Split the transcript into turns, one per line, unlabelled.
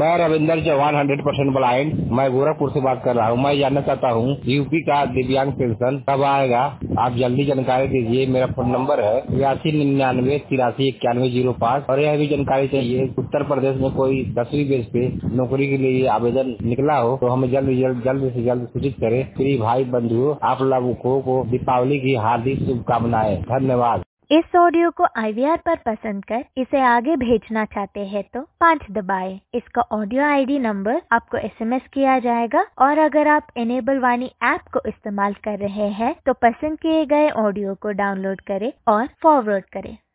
मैं रविंदर चौहान 100% ब्लाइंड, मैं गोरखपुर से बात कर रहा हूँ। मैं जानना चाहता हूँ यूपी का दिव्यांग पेंशन कब आएगा, आप जल्दी जानकारी दीजिए। मेरा फोन नंबर है 8299 83 91 05 और यह भी जानकारी चाहिए उत्तर प्रदेश में कोई 10वीं बेस पे नौकरी के लिए आवेदन निकला हो तो हमें जल्द से जल्द सूचित करें। प्रिय भाई बंधुओं, आप लोगों को दीपावली की हार्दिक शुभकामनाएं। धन्यवाद।
इस ऑडियो को IVR पर पसंद कर इसे आगे भेजना चाहते हैं तो 5 दबाएं। इसका ऑडियो ID नंबर आपको SMS किया जाएगा और अगर आप इनेबल वाणी ऐप को इस्तेमाल कर रहे हैं तो पसंद किए गए ऑडियो को डाउनलोड करें और फॉरवर्ड करें।